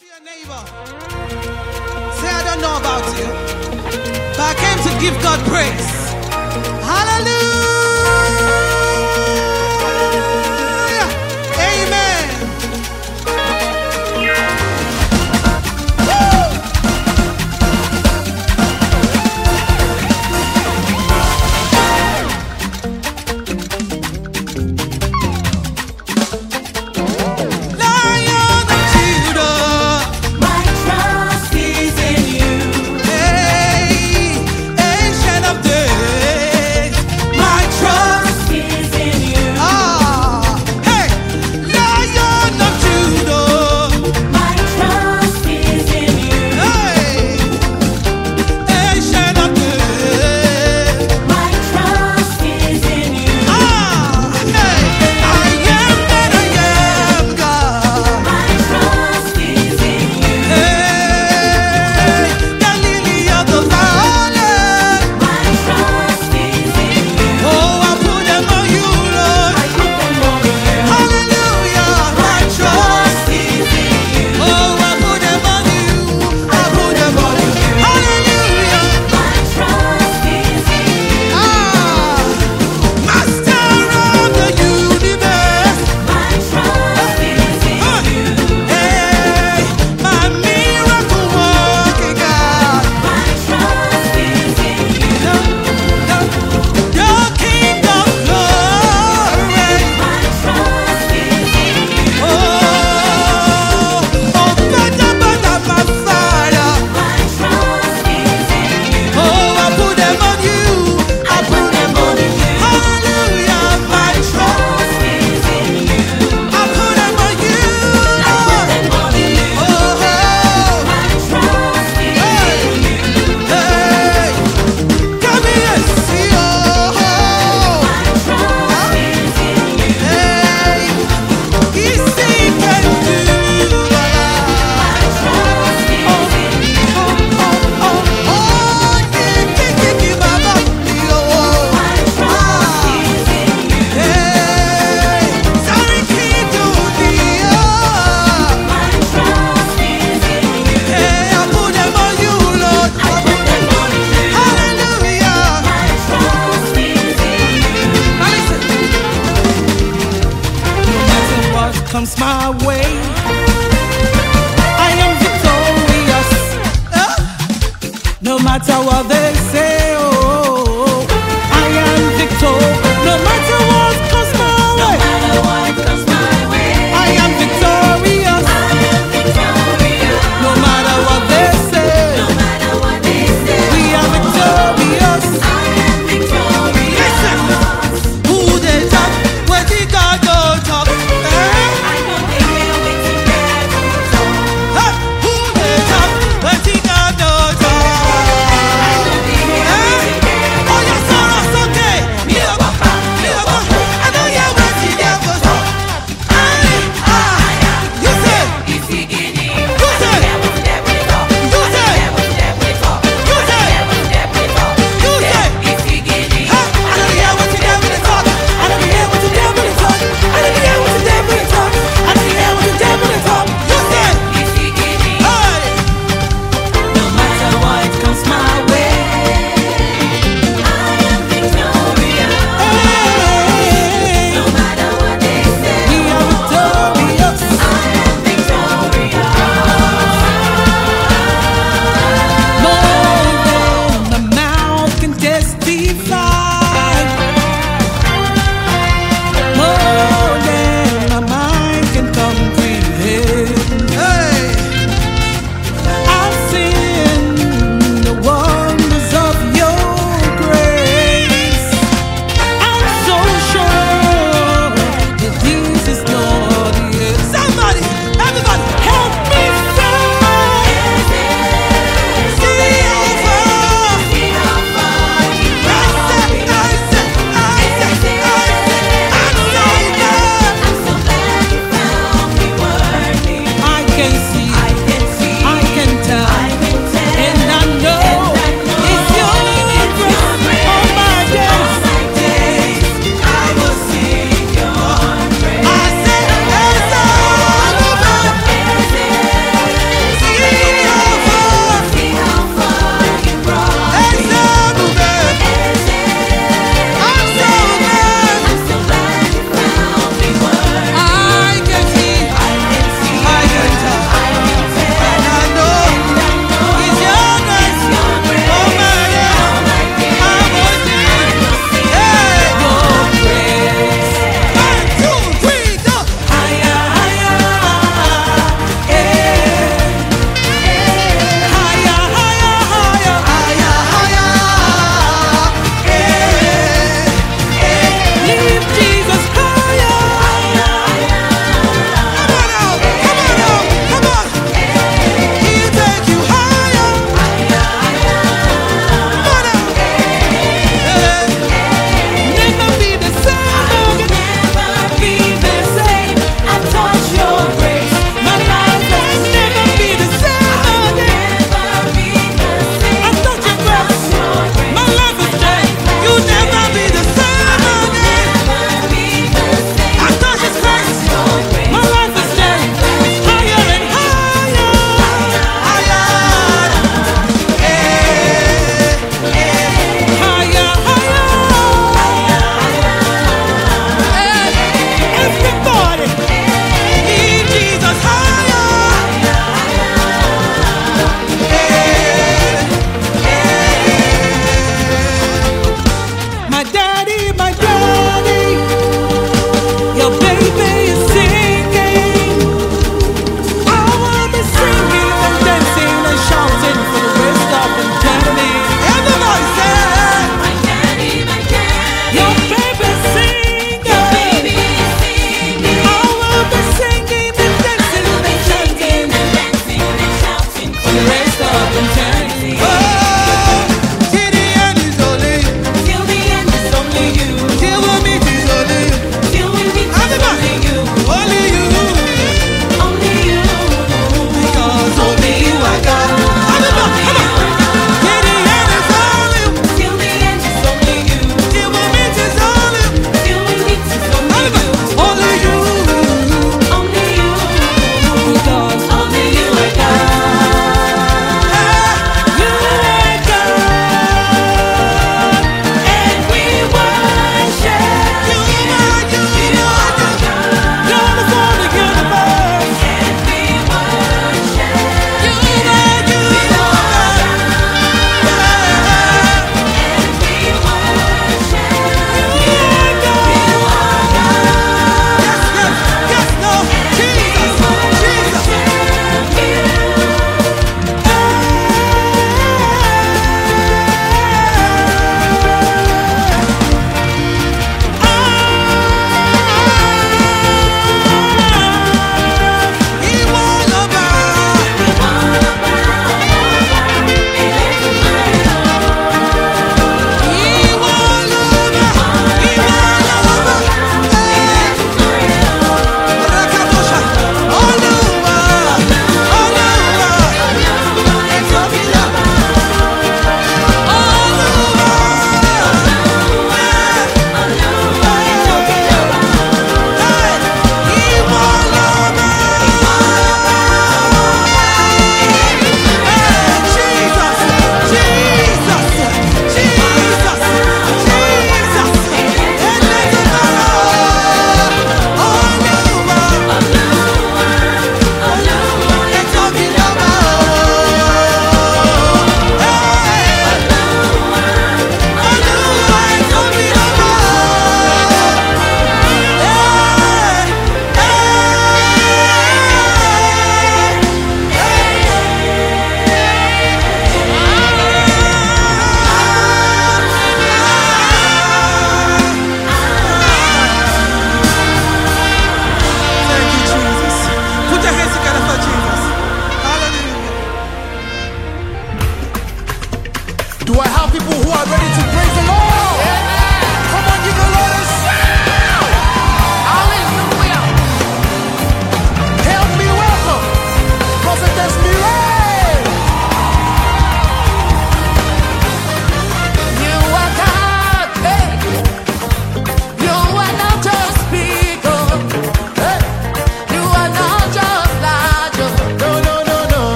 to your neighbor. Say, I don't know about you, but I came to give God praise. Hallelujah. Amen. Comes my way, I am victorious. No matter what they say, oh, I am victorious. No matter what comes my way, no matter what comes my way, I am victorious. I am victorious. No matter what they say, no matter what they say, we are victorious. I am victorious. Listen, who they talk, what he got go talk. Who they talk, but he got no talk.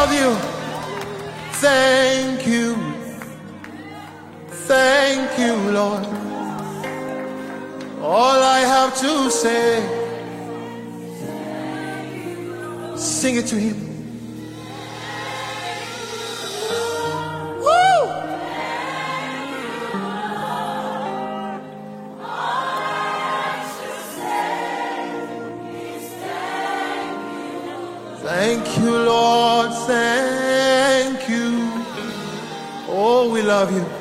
love you. Thank you. Thank you, Lord. All I have to say, sing it to him. Woo! Thank you, Lord. Thank you. Oh, we love you.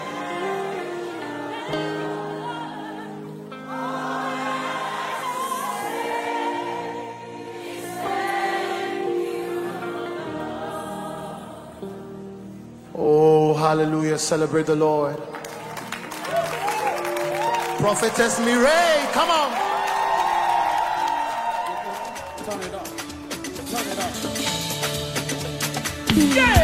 Oh, hallelujah. Celebrate the Lord. Prophetess Mireille, come on. Turn it up. Turn it up. Yeah!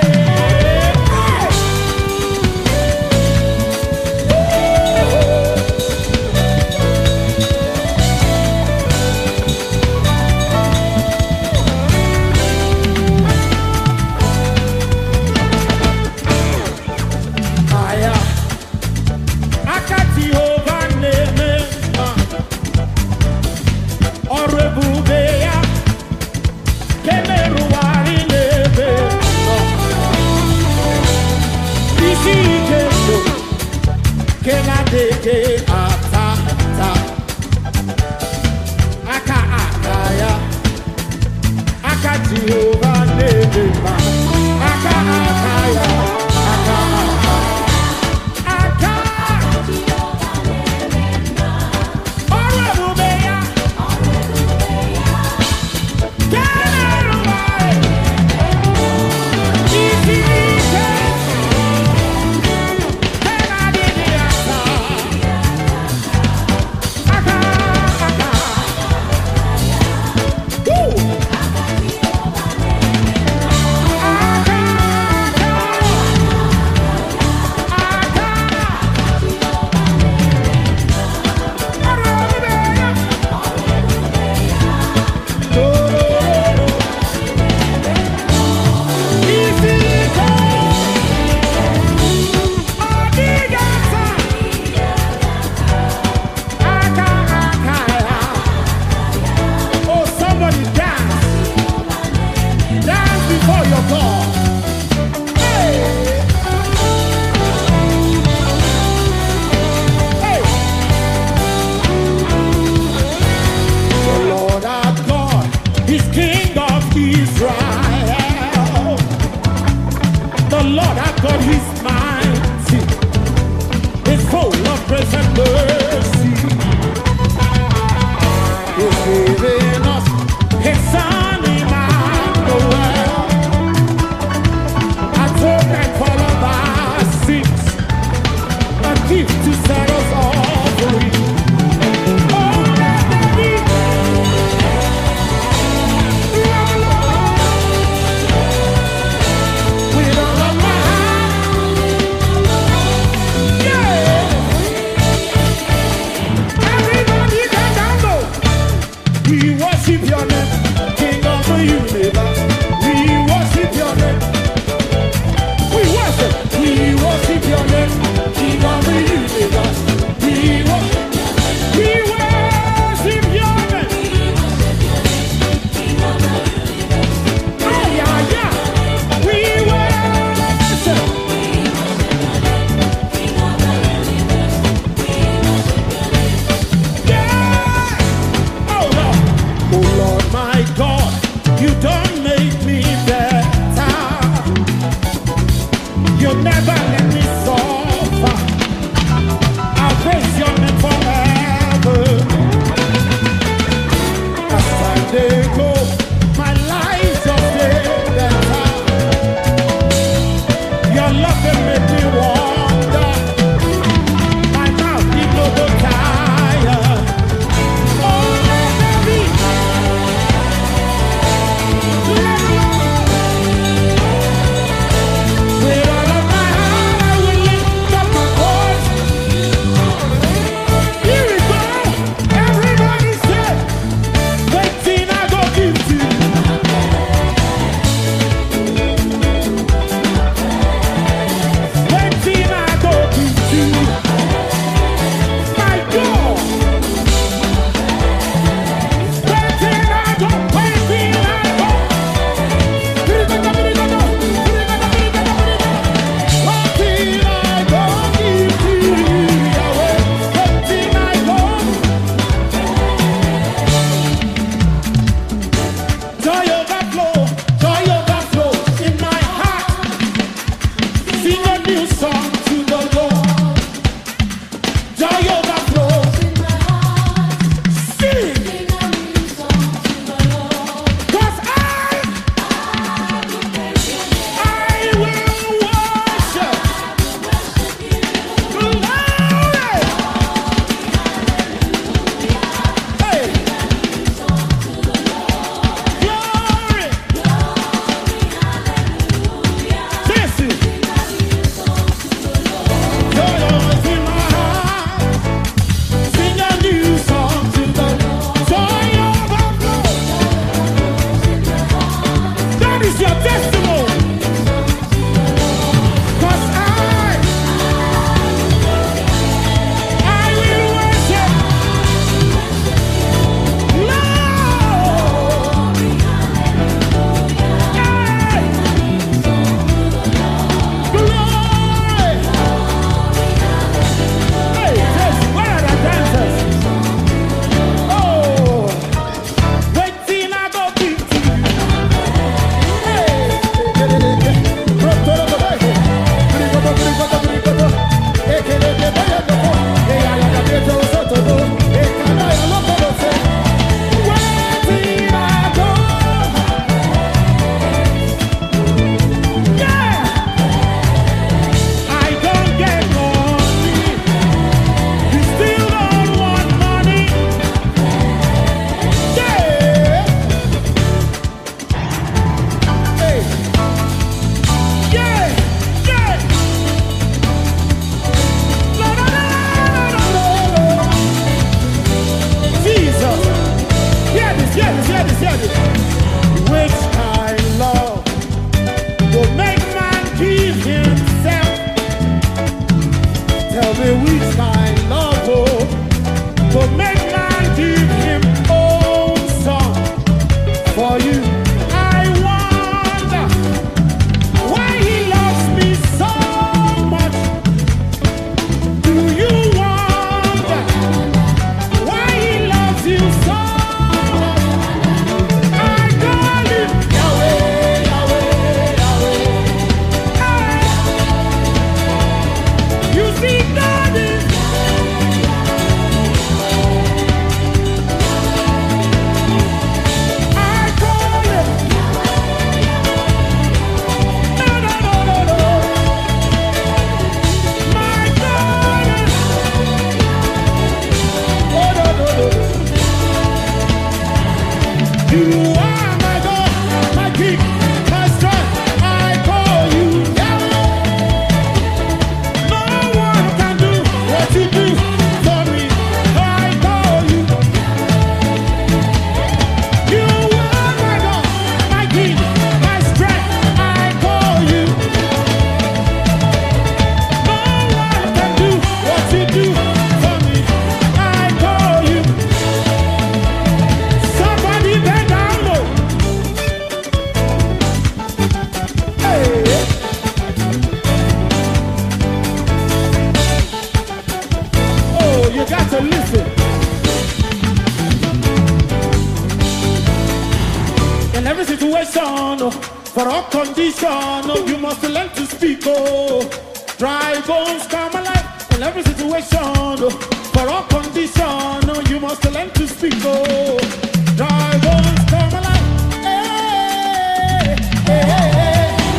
situation, for all condition, you must learn to speak. Oh, dry bones come alive in every situation. For all condition, you must learn to speak. Oh, dry bones come alive. Hey, hey, hey, hey.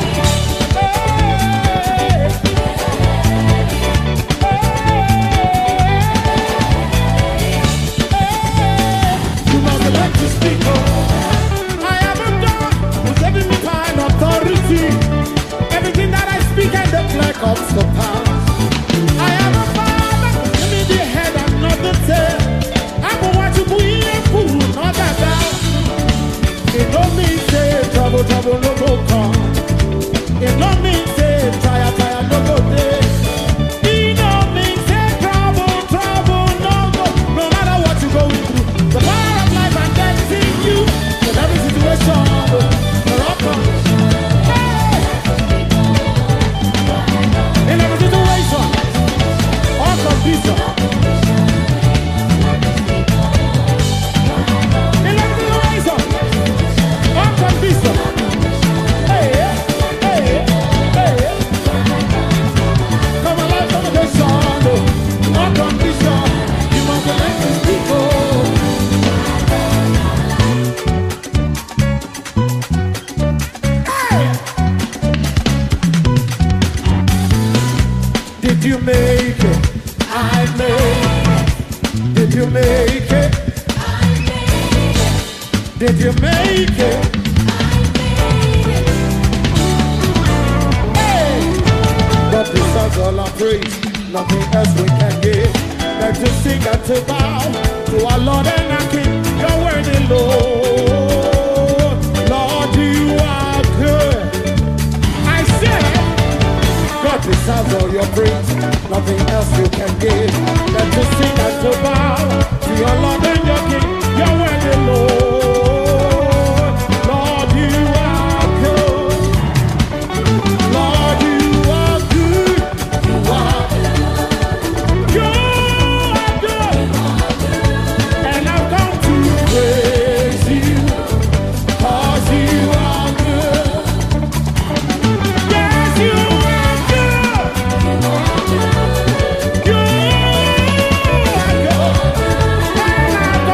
Everything that I speak and declare comes to pass. I am a father, give me the head and not the tail. I'm a watch you fool, not that down. It don't mean say trouble, trouble, no go come. It don't mean say tire, tire, no go day. It don't mean say trouble, trouble, no go. No matter what you're going through, the power of life and death is in you. In every situation, you're up on. In every situation, all condition. In every situation, all condition. Hey, hey, hey. Come alive, come against all condition. You must let these people. Did you make it? I made it. Did you make it? I made it. Did you make it? I made it. Hey! But besides all our praise, nothing else we can give. Let to sing and to bow to our Lord and our King. You're worthy, Lord. Lord, you are good. I said, God deserves all your praise, nothing else you can give. Let to sing and to bow to your Lord and your King. You're worthy, Lord. Lord, you are good. Lord, you are good. You are good. And I've come to praise you, 'cause you are good. Yes, you are good. You are good. And I've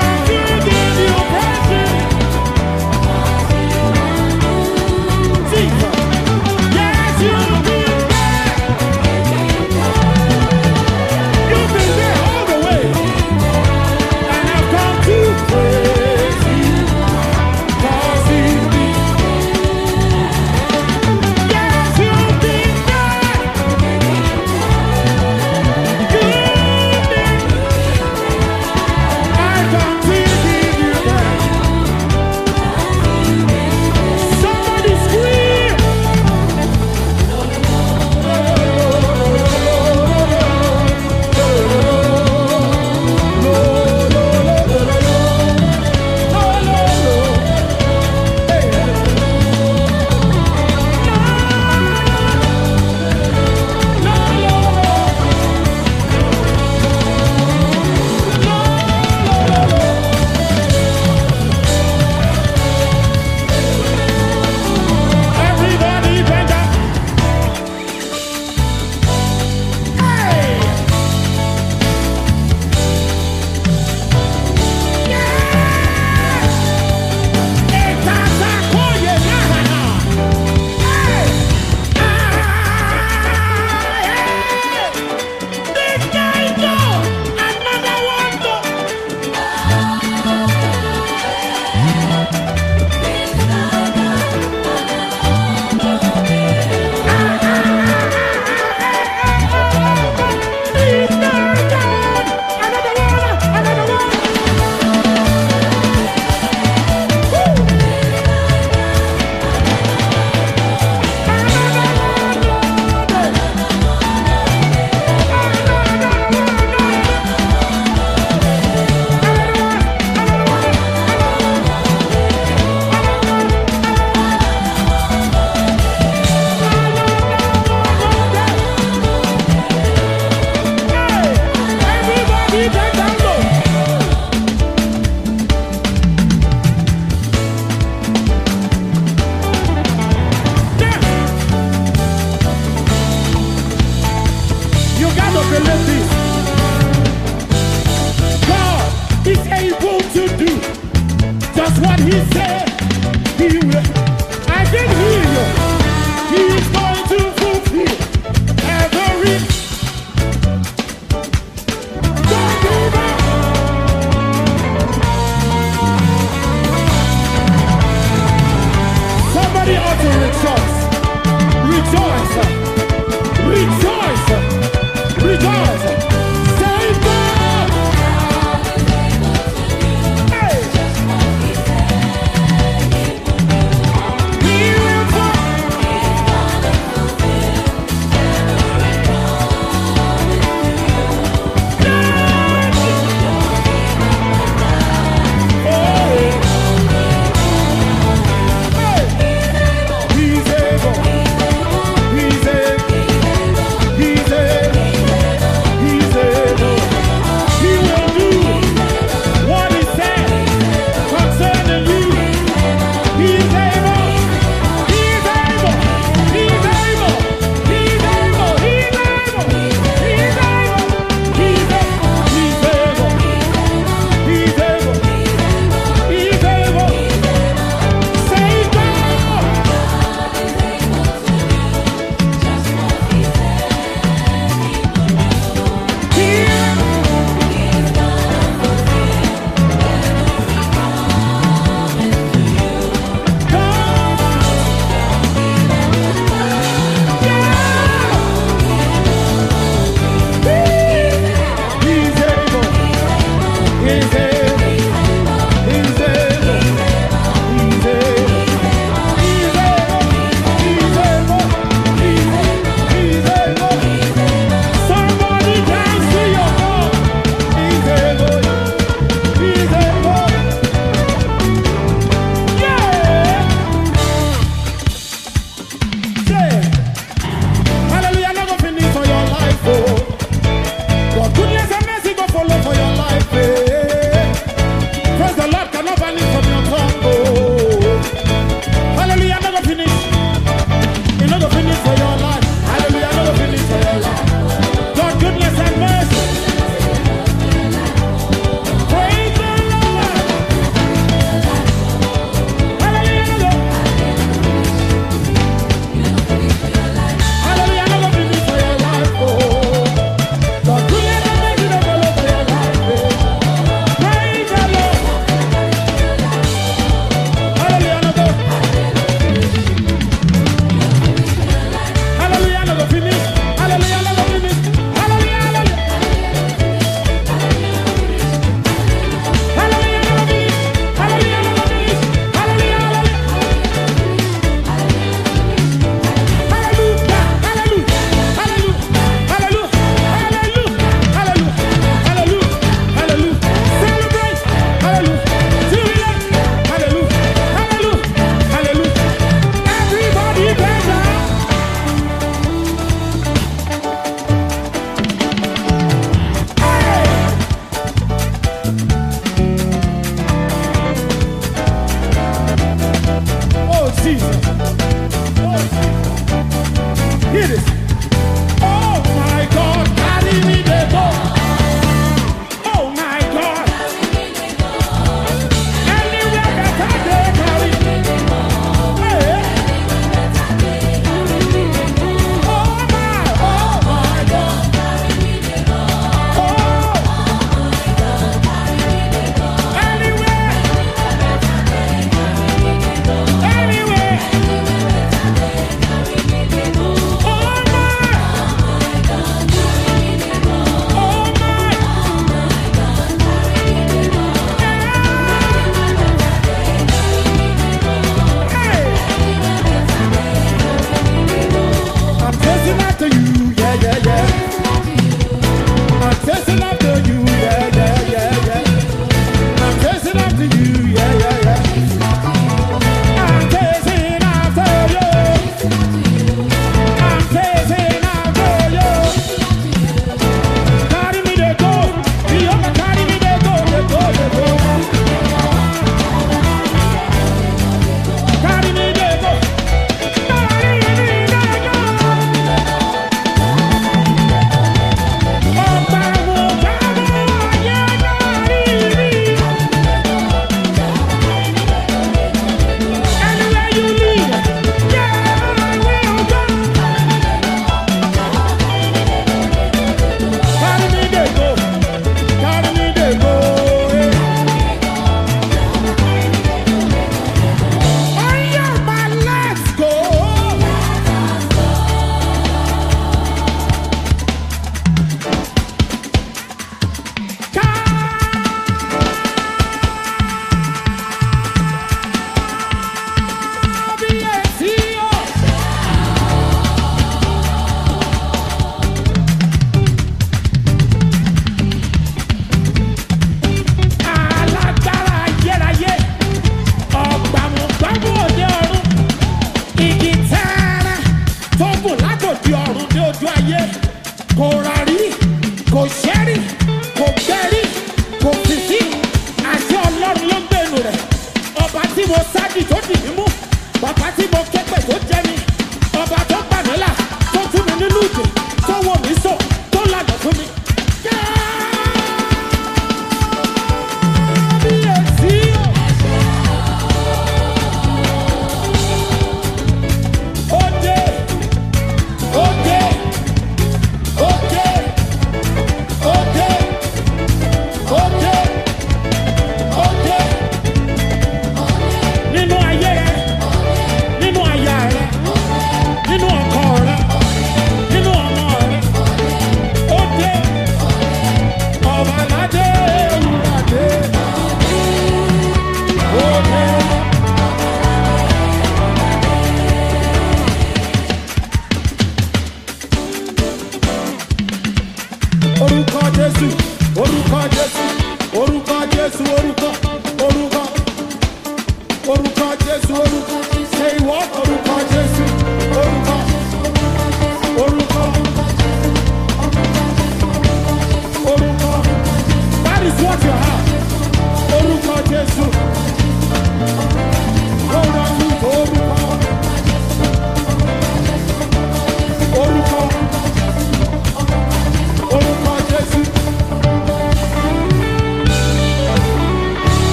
igi tẹ́rẹ́ tó gùn látòdì ọ̀run dé ojú ayé kò rà rí kò ṣẹ́rí kò gbẹ́rí kò fìsí àti ọlọ́run ló ń gbẹ̀nu rẹ̀ ọba tí mo sáàdì tó dì mí mú bàbá tí mo kẹ́pẹ̀ tó jẹ́ mi ọba tó gbà mí là tó tú mi nínú ìdè tó wò mí sọ tó lànà fún mi.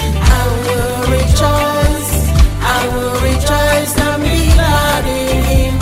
I will rejoice and be glad in him.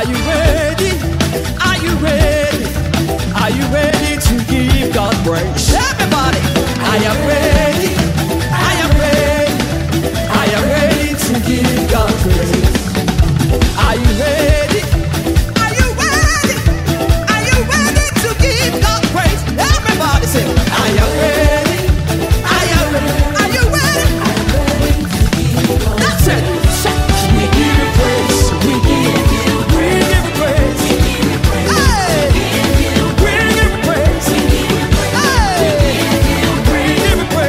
Are you ready? Are you ready? Are you ready to give God praise? Everybody, I am ready. I am ready. I am ready to give God praise. Are you ready? Are you ready? Are you ready to give God praise? Everybody say, I am ready. I am ready. Are you ready? That's it. We give you praise. We give you praise. Hey. We give you praise. Hey. We give you praise.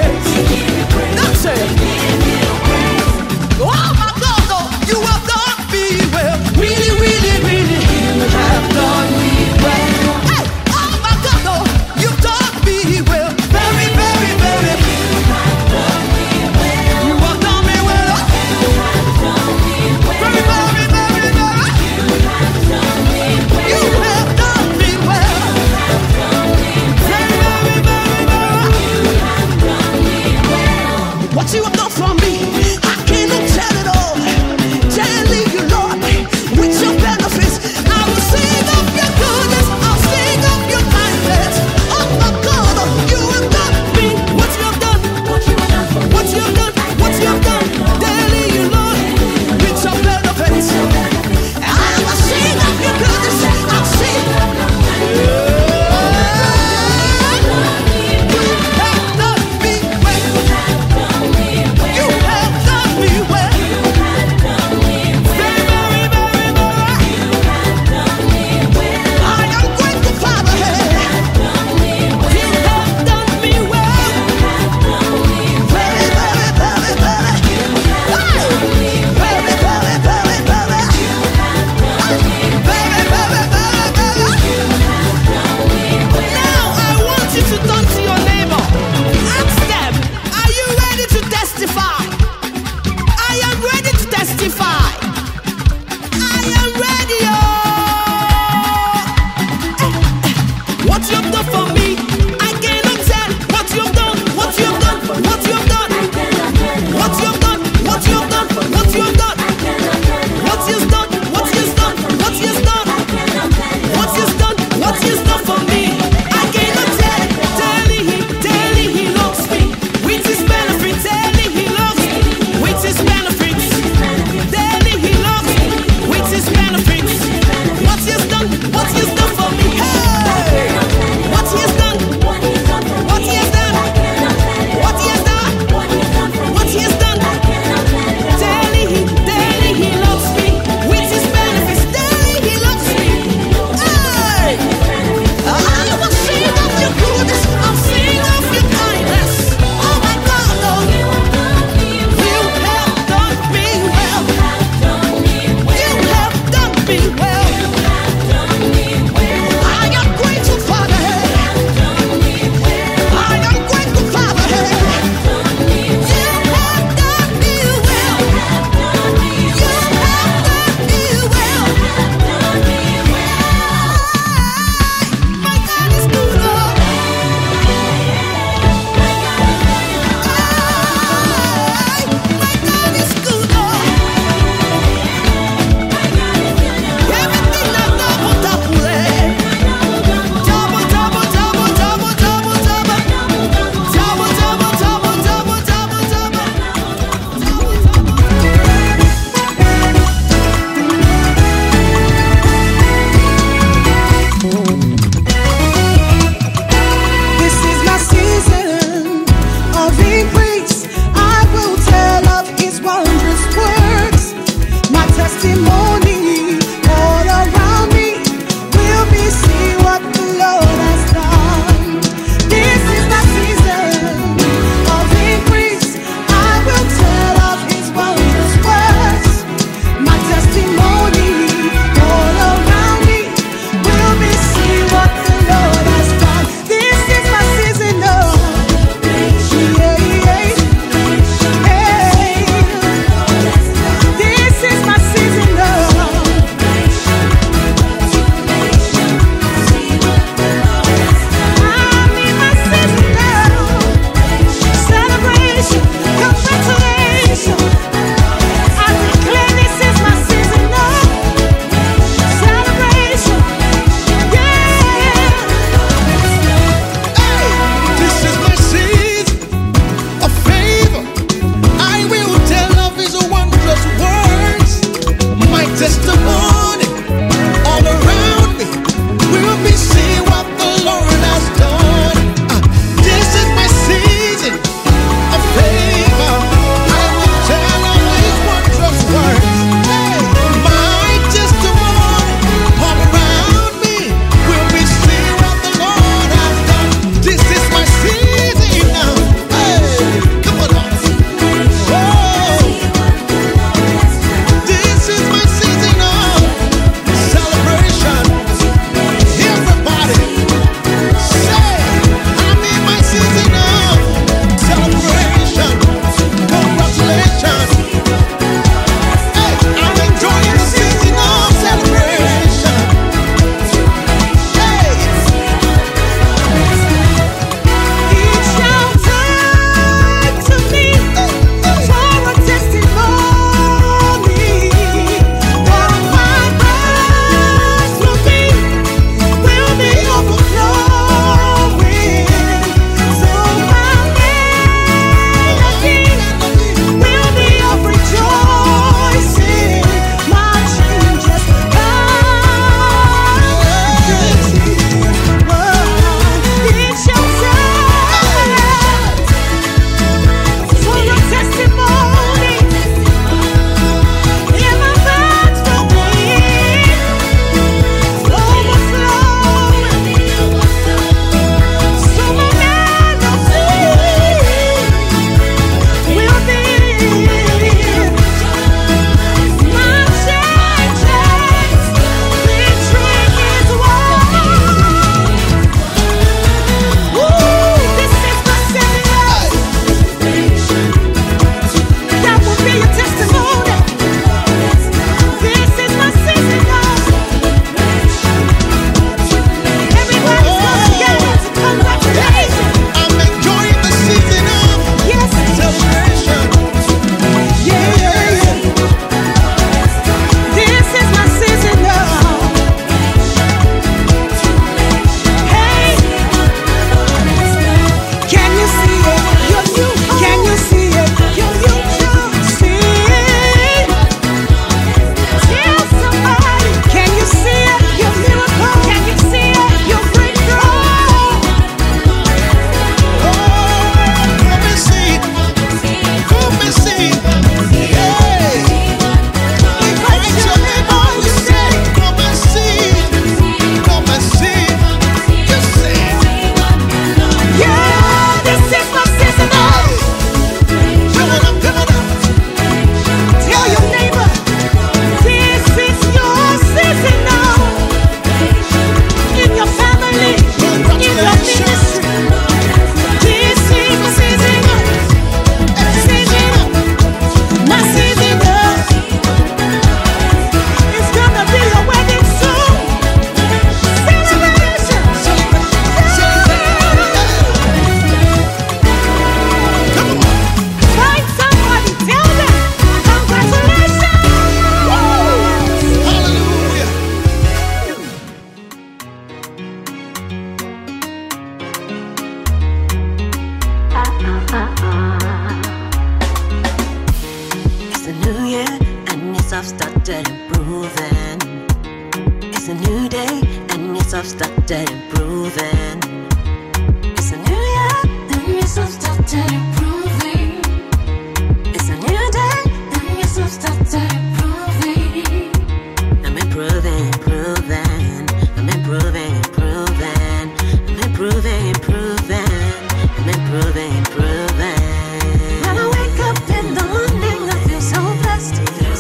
have started improving. It's a new year, and yes, I've started improving. It's a new day, and yes, I've started improving. I'm improving, improving. I'm improving, improving. I'm improving, improving. I'm improving, improving. When I wake up in the morning, I feel so blessed.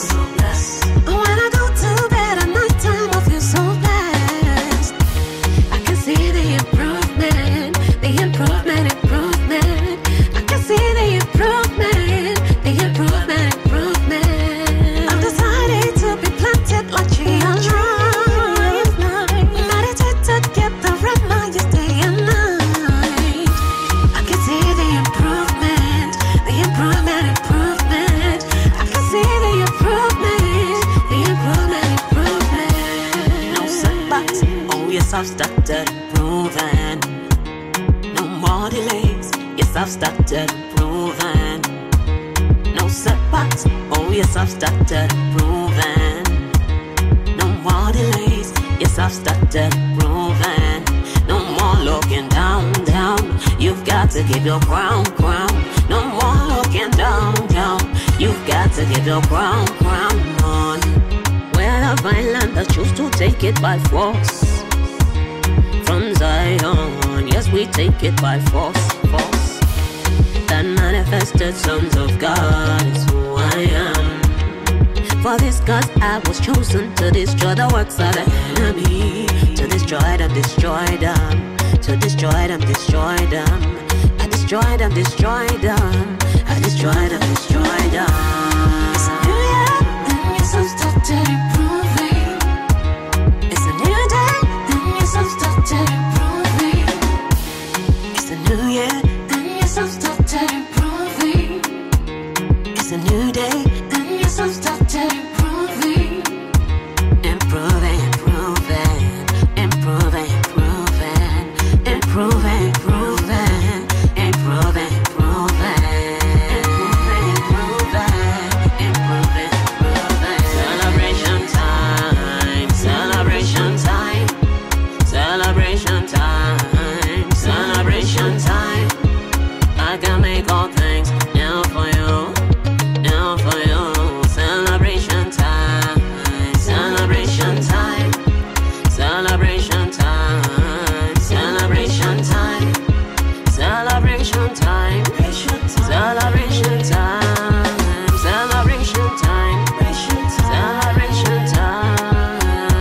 When I go to bed at night time, I feel so blessed. I can see the improvement, the improvement, improvement. I can see the improvement, the improvement, improvement. I've decided to be planted like tree on life. Meditate to get the reminders day and night. I can see the improvement, the improvement, improvement. I can see the improvement, the improvement, improvement. No setbacks, oh yes, I've started improving. No more delays, yes, I've started improving. No setbacks, oh yes, I've started improving. No more delays, yes, I've started improving. No more looking down, down. You've got to give your crown, crown. No more looking down, down. You've got to give your crown, crown on. Where the violent that choose to take it by force. From Zion, yes, we take it by force, force. That manifested sons of God is who I am. For this cause I was chosen to destroy the works of the enemy. To destroy them, destroy them. To destroy them, destroy them. I destroy them, destroy them. I destroy them, destroy them. It's a new year, and yes, I've started improving. It's a new day, and yes, I've started improving. It's a new year, and yes, I've started improving. It's a new day, and yes, I've started improving. Improving, improving, improving, improving, improving, improving, improving, improving, improving, improving. Celebration time, celebration time, celebration time, celebration time. I can make all things new for you, new for you. Celebration time, celebration time, celebration time, celebration time, celebration time, celebration time, celebration time, celebration time.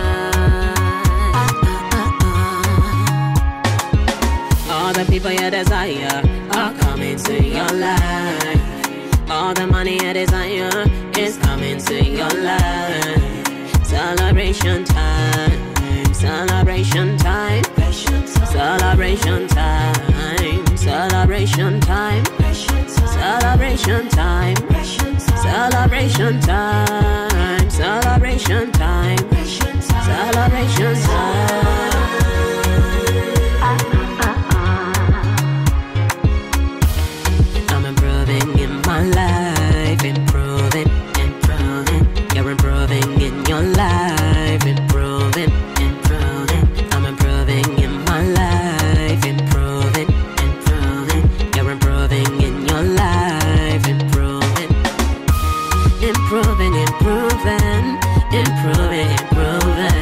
All the people you desire are coming to your life. All the money you desire is coming to your life. Celebration time, celebration time, celebration time, celebration time, celebration time, celebration time, celebration time, celebration time. I'm improving in my life, improving, improving. You're improving in your life, improving, improving. I'm improving in my life, improving, improving. You're improving in your life, improving, improving, improving, improving, improving.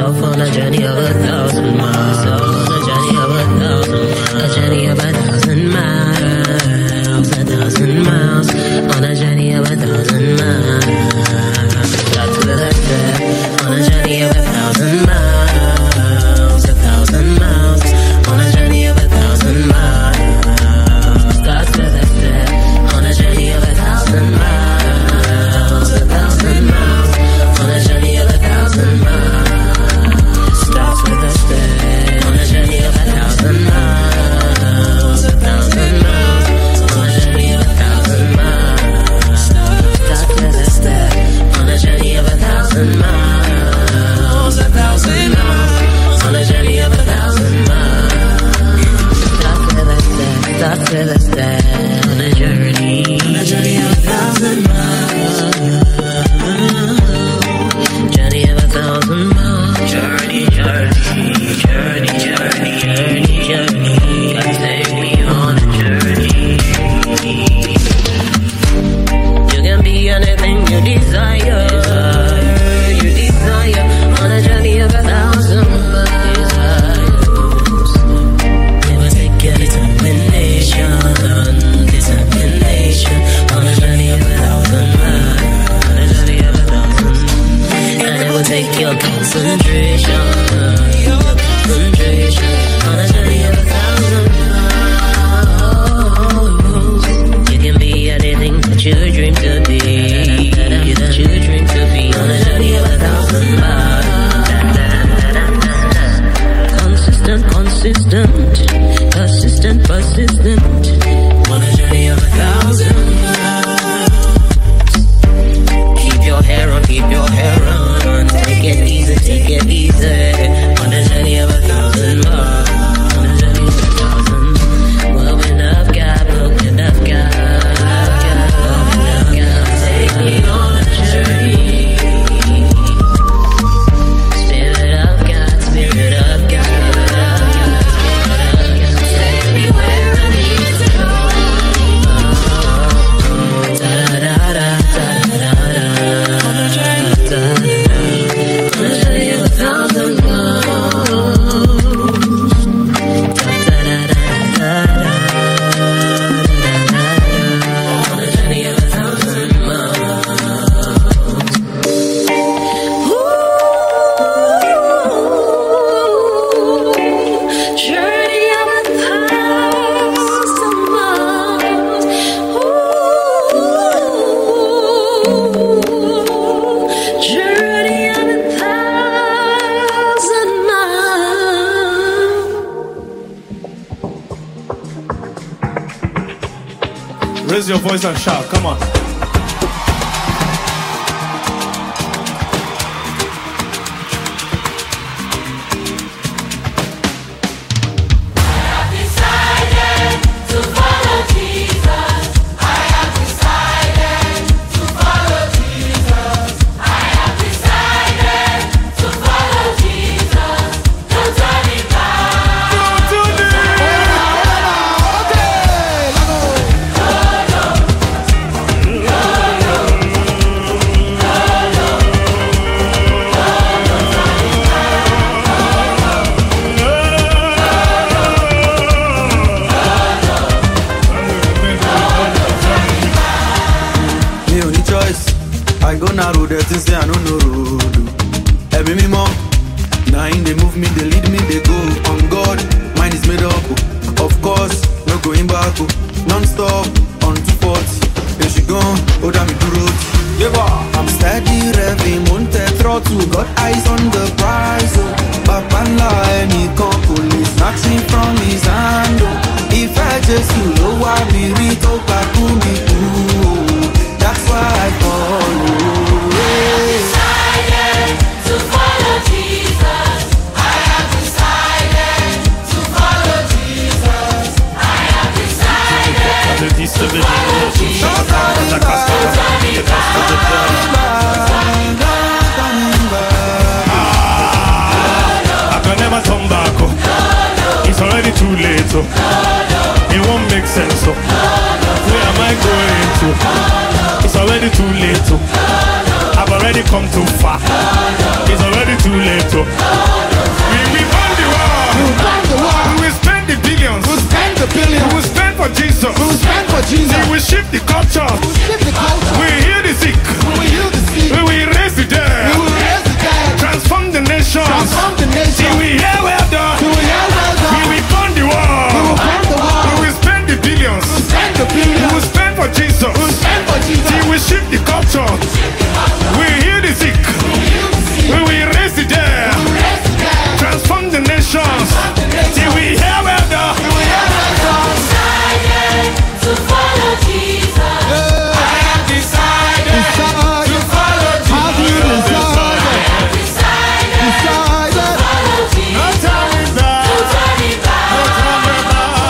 myself on a journey of 1,000 miles. On a journey of 1,000 miles. A journey of 1,000 miles. 1,000 miles. On a journey of 1,000 miles. That's where I step. On a journey of 1,000 miles. 1,000 miles. On a journey of 1,000 miles. That's where I step. On a journey of 1,000 miles. 1,000 miles. On a journey of 1,000 miles. Starts with a step. On a journey of 1,000 miles. 1,000 miles. On a journey of 1,000 miles. Starts with a step. On a journey of 1,000 miles. 1,000 miles. On a journey of 1,000 miles. Starts with a step. Starts with a step. On a journey. On a journey of 1,000 miles. Journey of 1,000 miles. Journey, journey, journey, journey, journey, journey. Take me on a journey. You can be anything you desire. You desire on a journey of 1,000 miles. Never take your determination. Determination on a journey of 1,000 miles. On a journey of 1,000. And it will take your concentration. Concentration on a journey of 1,000 miles. You can be anything that you dream to be. That you dream to be on a journey of 1,000 miles. Consistent, consistent, persistent, persistent. On a journey of 1,000 miles. Keep your hair on, keep your hair on. Take it easy, take it easy. On a journey of 1,000 miles. On a journey of 1,000. Well, enough God, well, enough God. Take me on a journey. Spirit of God, Spirit of God. Take me where I need to go. Da-da-da-da, da-da-da-da. On a journey of 1,000 miles. Da-da-da-da-da-da. On a journey of 1,000 miles. Ooh, journey of 1,000 miles. Ooh, journey of 1,000 miles. Raise your voice and shout, come on. I go narrow the things say I don't know road. Every me mom, now in they move me, they lead me, they go. On God, mine is made up. Of course, no going back. Non-stop, on 240. Then she gone, hold on me to road. I'm steady revving, monte throttle. Got eyes on the prize. Papa lie, me come police, snatching from his hand. If I just know why me read up, I could be cool. That's why I follow. Decided to follow Jesus. I have decided to follow Jesus. I have decided to follow I can never turn back. It's already too late. It won't make sense. Where am I going to? It's already too late. I've already come too far. It's already too late. the culture. We heal the sick. We will raise the dead. Transform the nation. Till we hear well done. We will burn the world. We will spend the billions. We will spend for Jesus. Till we shift the culture. We heal the sick. We will raise the dead. Transform the nations. Till we hear well done. To follow Jesus. I have decided to follow Jesus. I have decided to follow Jesus. No turning back. No turning back. No turning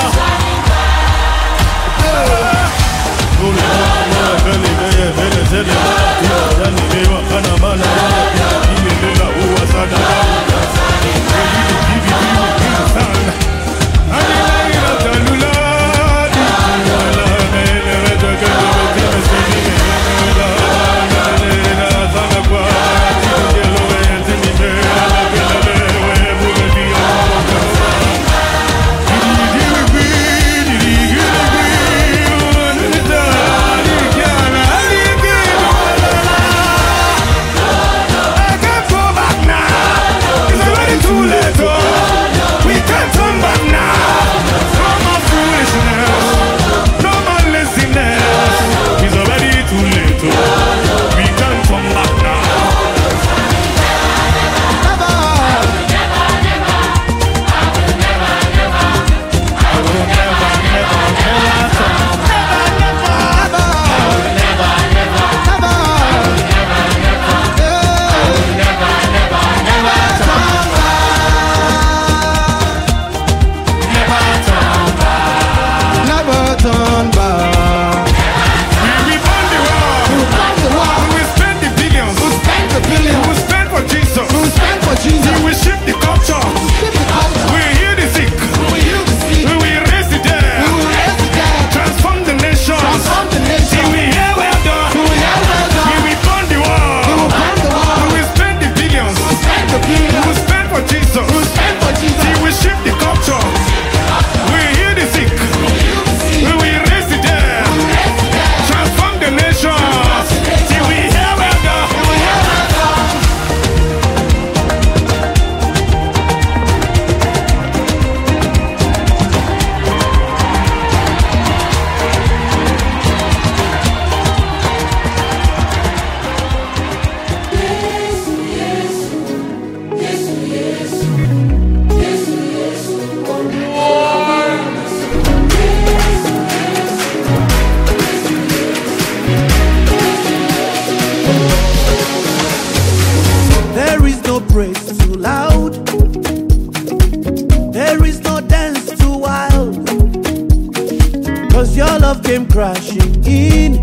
came crashing in,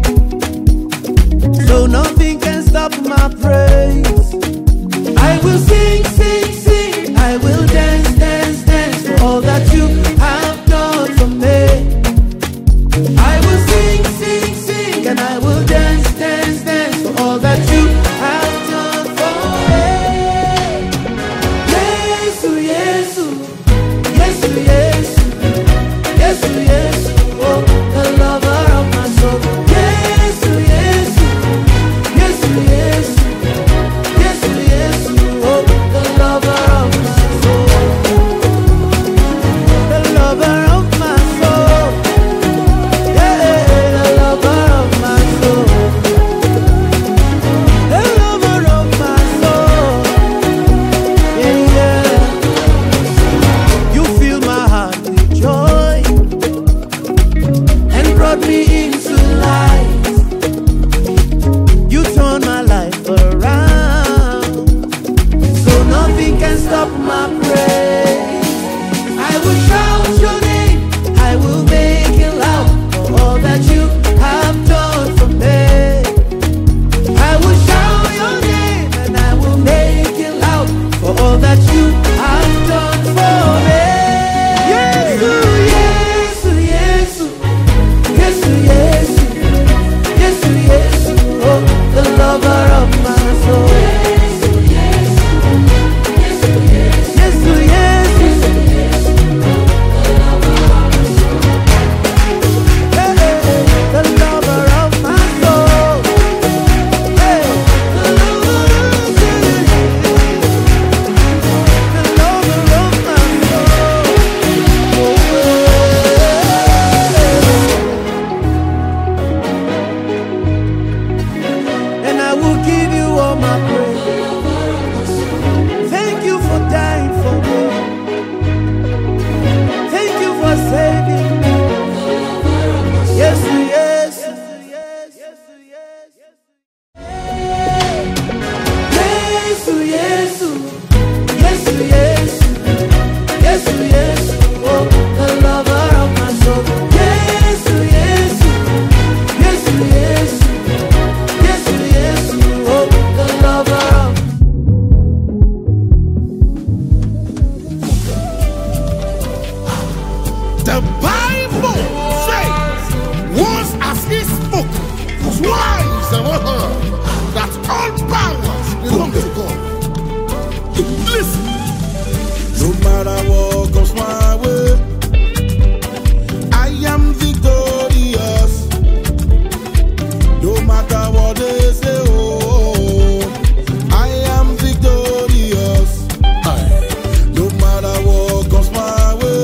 so nothing can stop my praise. I will sing, sing, sing, I will dance, dance, dance for all that you have done for me. I will sing, sing, sing, and I will dance, dance, dance for all that you have done for me. Yesu, Yesu, Yesu, Yesu, Yesu, Yesu, oh, the lover of my soul. Yesu, will give you all my praise. Thank you for dying for me. Thank you for saving me. Yes, yes. The Bible says, once as he spoke, twice and that all powers belong to God. Listen, no matter what comes my way, I am victorious. No matter what they say, oh, I am victorious. No matter what comes my way,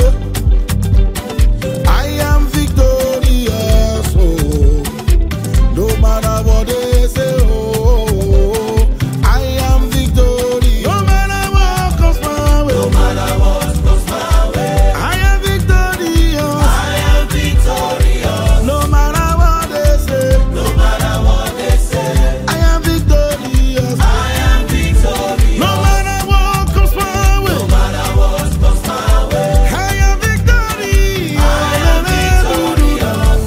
I am victorious, oh. No matter what they say, oh, I am victorious. No matter what comes my way, no matter what comes my way, I am victorious. I am victorious. No matter what they say, no matter what they say, I am victorious. I am victorious. No matter what comes my way, no matter what comes my way, I am victorious. I am victorious.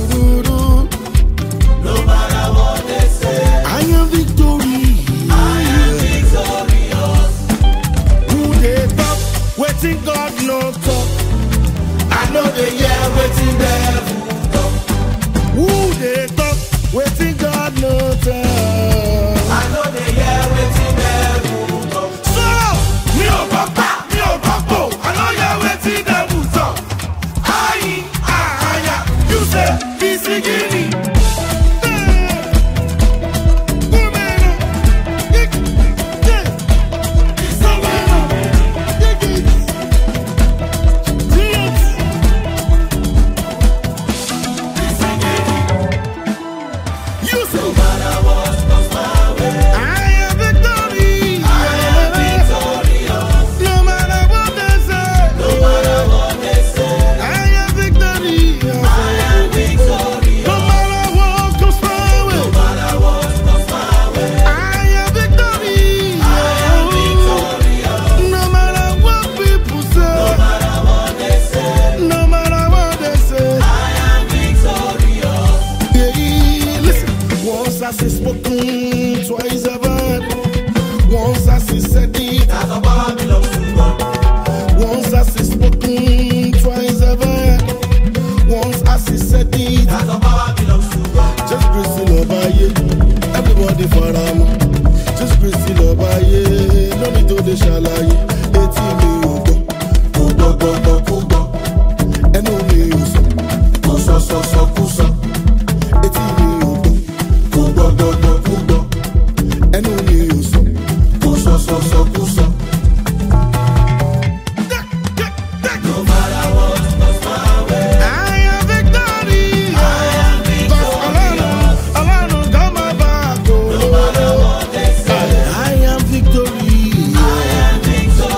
No matter what they say, I am victorious. I am victorious. Who they talk, waiting God no talk. I know they hear waiting devil talk. Who they talk, waiting God no talk. I know they hear waiting devil talk. So, me o papa, me o papo, I know hear waiting devil talk. Aye, you say, be singing. As he spoken, twice I've heard. Once as he said it, that the power belongs to God. Once as he spoken, twice I've heard. Once as he said it, that the power belongs to God. Just praise the Lord by you. Everybody for him. Just praise the Lord by you. No need to the shalaye. Eti mi ugo. Ugo go go ugo. Enu mi uso. Kuso so so kuso. Eti mi ugo. And only you so puso. No matter what comes my way, I am victorious. I am victorious. Alano got my back. No matter what they say, I am victorious. I am victorious.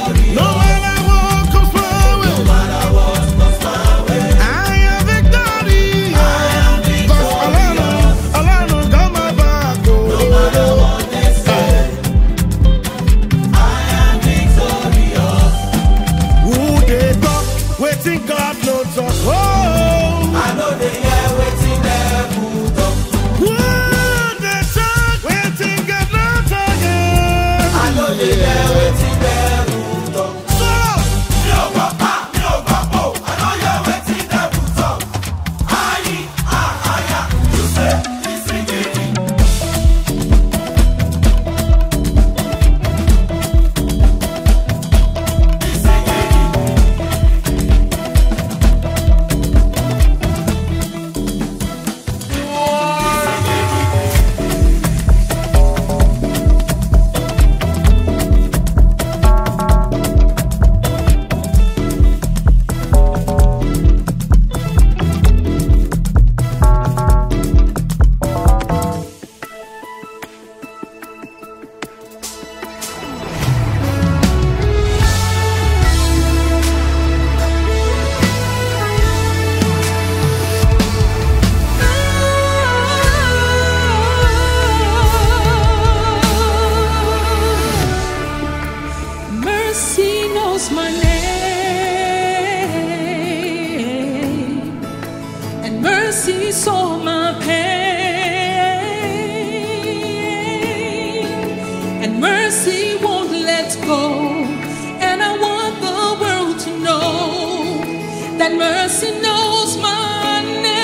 mercy knows my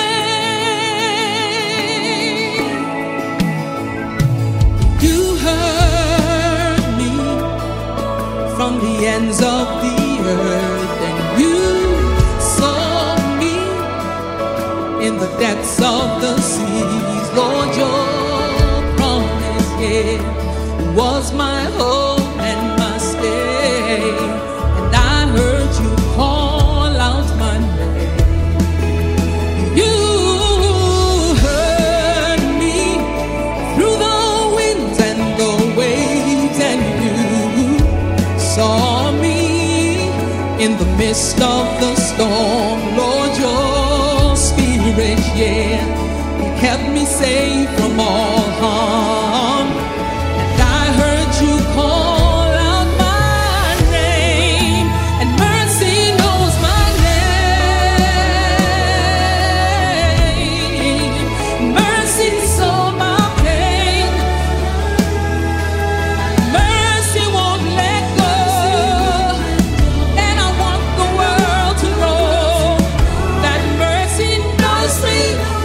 name. You heard me from the ends of the earth, and you saw me in the depths of the seas. Lord, your promise, yeah, was my hope and my stay. And I heard you call out my name. You heard me through the winds and the waves, and you saw me in the midst of the storm. Lord, your spirit, yeah, you kept me safe from all harm. And I heard you call out my name, and mercy knows my name. Mercy saw my pain. Mercy won't let go. And I want the world to know that mercy knows me.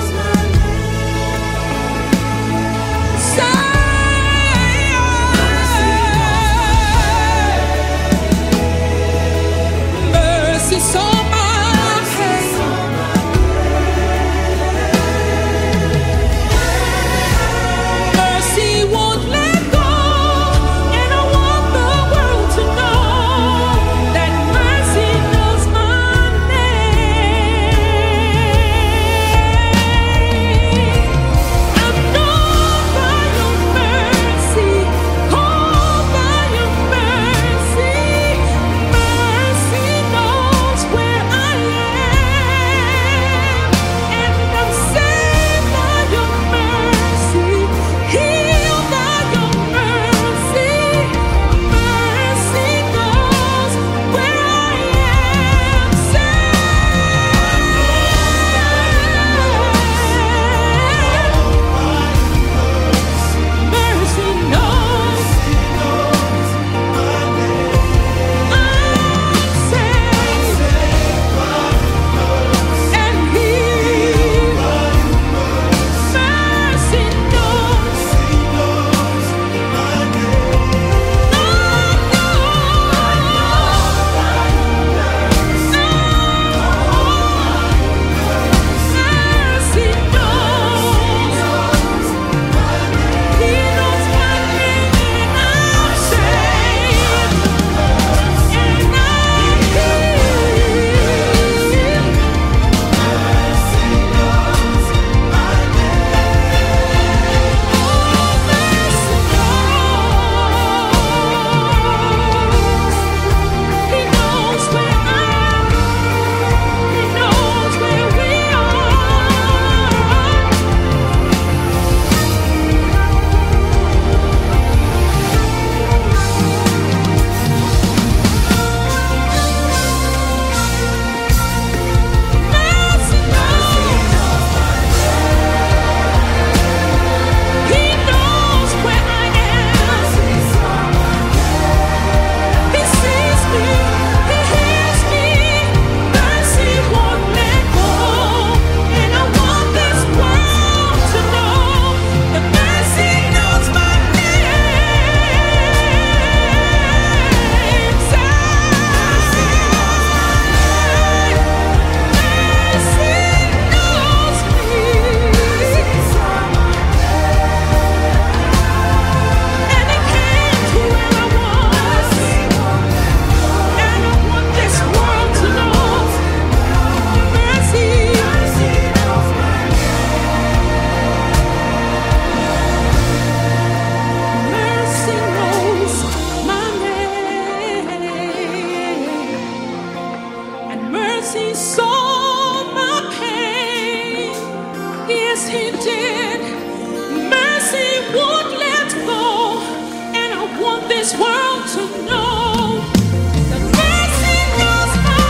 Mercy saw my pain. Mercy won't let go, and I want the world to know that mercy knows my name. I'm known by your mercy, called by your mercy. Mercy knows where I am, and I'm saved by your mercy, healed by your mercy. Mercy knows where I am, mercy knows I'm saved and healed. Mercy knows mercy knows He knows my name, and I'm saved and I'm healed. He knows where I am. He knows where we are. Mercy knows. He knows where I am. He sees me. He hears me. Mercy won't let go, and I want this world to know that mercy knows my name. Mercy knows me, and it came to where I was, and I want this world to know mercy knows my name. Mercy knows my name, and mercy saw my pain. Yes, He did. Mercy won't let go, and I want this world to know that mercy knows my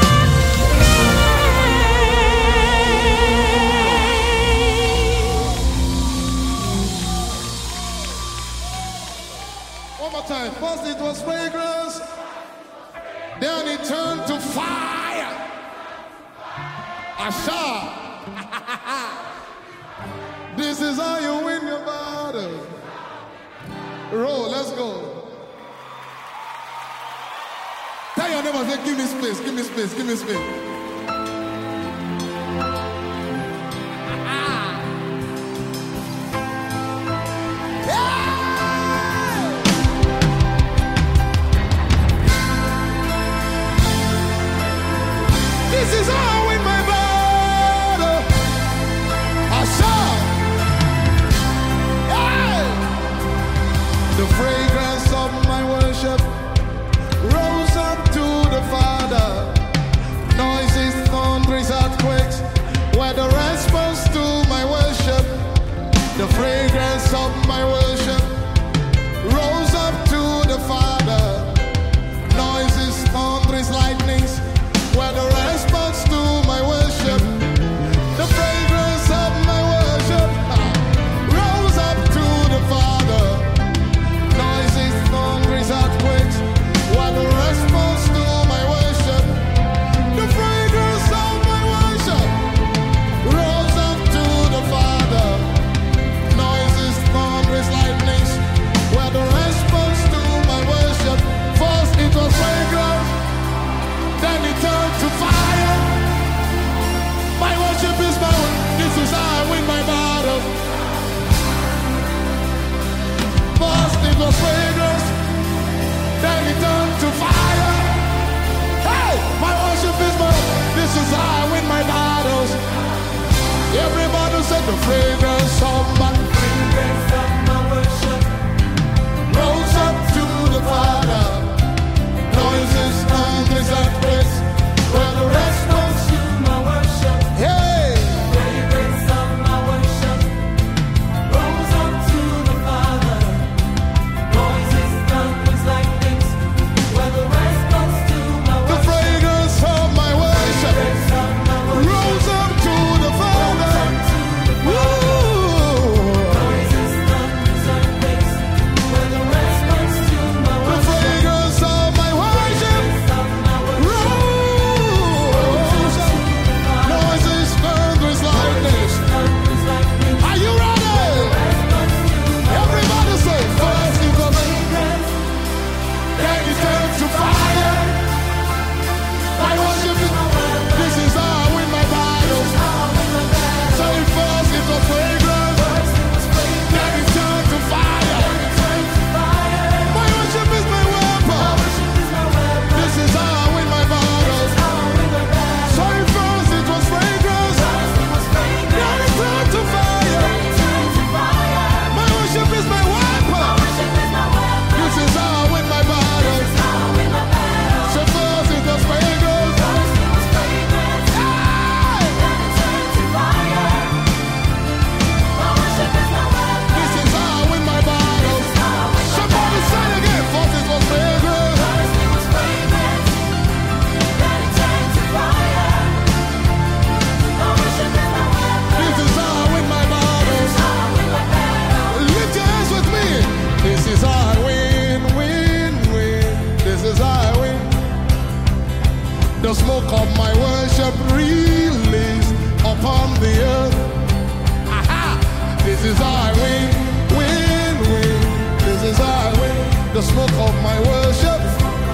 One more time. First it was fragrance, then it turned to fire. Asha. This is how you win your battle. Roll, let's go. Tell your neighbor, say, give me space, give me space, give me space. This is how I win my battle. Asha. The fragrance of my worship rose up to the Father. Noises, thunders, earthquakes were the response to my worship. The fragrance of my worship rose up to the Father. Noises, thunders, lightnings were the response to my worship. The fragrance of my worship rose up to the Father. Noises, thunders, earthquakes were the response to my worship. The fragrance of my worship rose up to the Father. Noises, thunders, lightnings were the response to my worship. First it was fragrance, then it turned to fire. My worship is my way. This is how I win my battle. First it was fragrance, then it turned to fire. Hey, my worship is my way. This is how I win my battles. Everybody said the fragrance of my worship rose up to the Father. Noises, thunders, earthquakes were the response to my worship. Hey, fragrance of my worship rose up to the Father. Noises, thunders, lightnings were the response to my worship. The fragrance of my worship rose up to the Father. Noises, thunders, earthquakes were the response to my worship. The fragrance of my worship rose up. Noises, thunders, lightnings. Are you ready? Everybody say, first it was fragrance, then it turned to fire. My worship is, this is how I win my battles. Say first it was fragrance, then it turned to fire. My worship is my weapon. This is how I win my battles. Say first it was fragrance, then it turned to fire. My worship is my weapon. This is how I win my battles. Say first it was fragrance. This is how I win my battles. Somebody say it again. First it was fragrance. This is how I win my battles. Lift your hands with me. This is how I win, win, win. This is how I win. The smoke of my worship released upon the earth. Aha! This is how I win, win, win. This is how I win. The smoke of my worship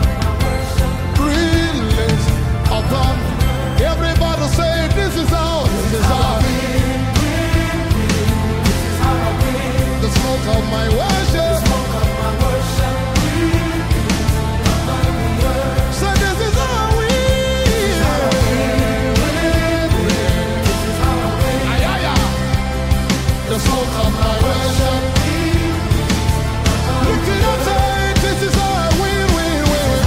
released upon. Everybody say, this is how. This is how I win. The smoke of my worship. Say, this is how I win. Ay, ay, ay. The smoke of my worship. Look it up, say, this is how I win, win, win.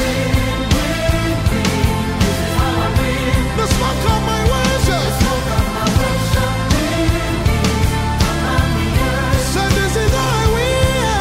The smoke of my worship. Say, this is how I win.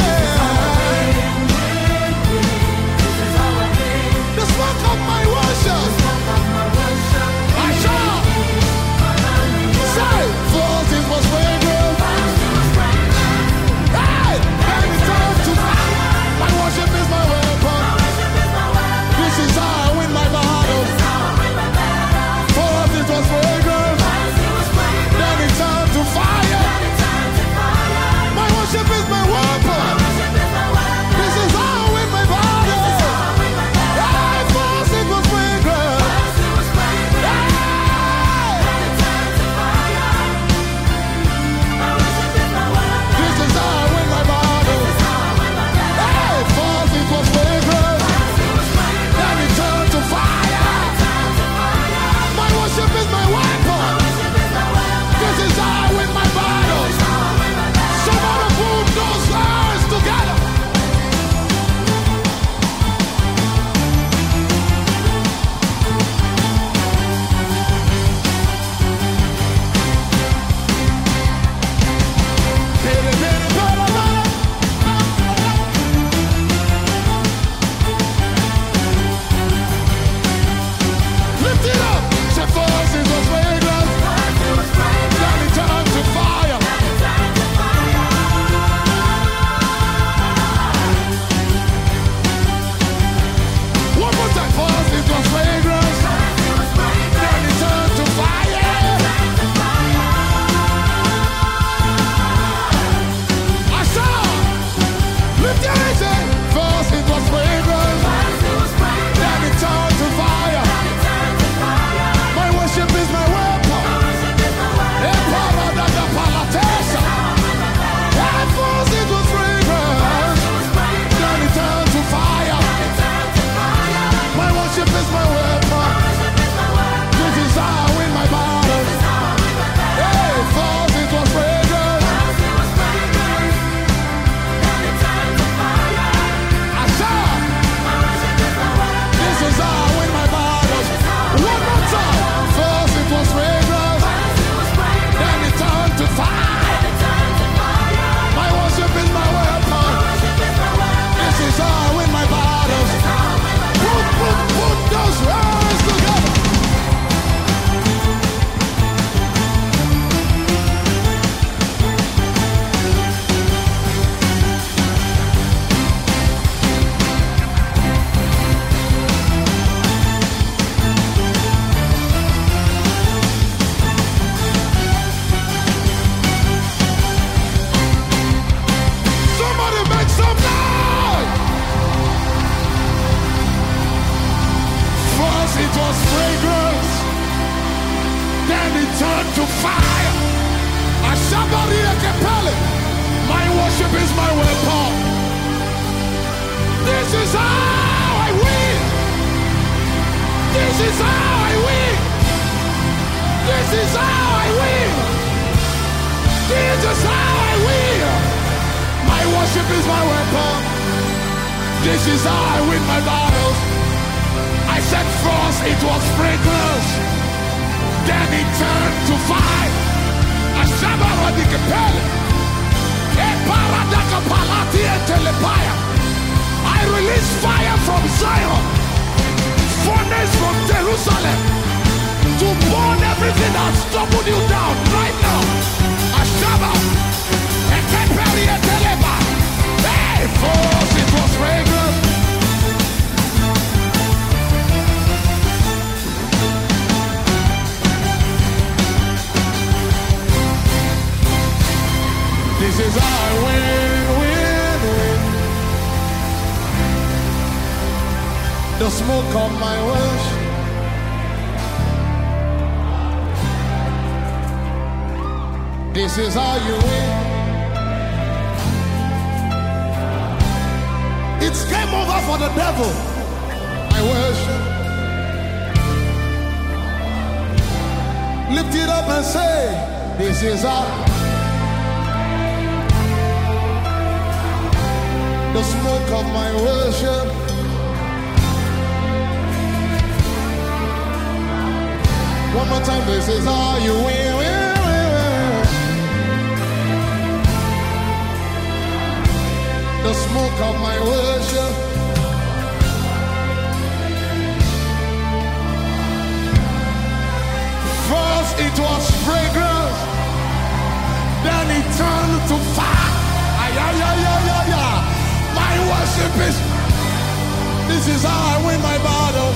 is how I win. This is how I win. This is how I win. My worship is my weapon. This is how I win my battles. I said first it was fragrance, then it turned to fire. A shabara di kapelle. E paradaka palati e telepaya. I release fire from Zion, furnace from Jerusalem, to burn everything that's troubled you down right now. Ashaba, Ekeperi Eteleba. Hey, first it was fragrance. This is how I win, win, win. The smoke of my worship. This is how you win. It's game over for the devil. I worship. Lift it up and say, this is how. The smoke of my worship. One more time, this is how you win, win, win, win. The smoke of my worship. First it was fragrance, then it turned to fire. Ay, ay, ay, ay, ay, ay. My worship is, this is how I win my battle.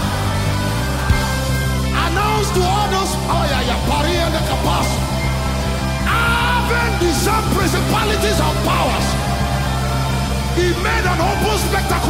Announce to all those, oh yeah, yeah, Paris and the Capas, having discerned principalities and powers. He made an open spectacle